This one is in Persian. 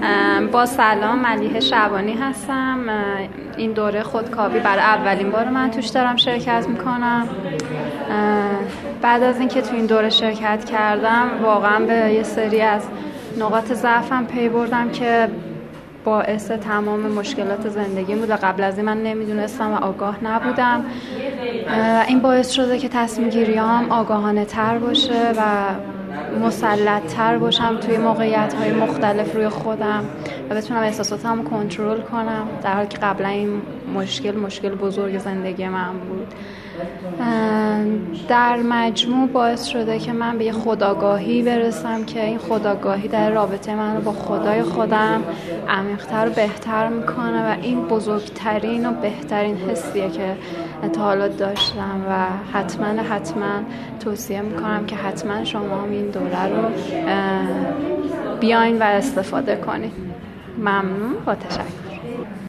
با سلام، ملیحه شعبانی هستم. این دوره خودکاوی برای اولین بار من توش دارم شرکت میکنم. بعد از اینکه تو این دوره شرکت کردم واقعا به یه سری از نقاط ضعفم پی بردم که باعث تمام مشکلات زندگیم بود و قبل از این من نمیدونستم و آگاه نبودم. این باعث شده که تصمیم گیریام آگاهانه تر باشه و مسلط تر باشم توی موقعیت های مختلف روی خودم و بتونم احساساتم رو کنترل کنم، در حالی که قبلا این مشکل بزرگ زندگی من بود. در مجموع باعث شده که من به یه خودآگاهی برسم که این خودآگاهی در رابطه من رو با خدای خودم عمیق‌تر و بهتر میکنه و این بزرگترین و بهترین حسیه که تا حالا داشتم و حتما توصیه میکنم که حتما شما هم این دوره رو بیاین و استفاده کنید. ممنون، با تشکر.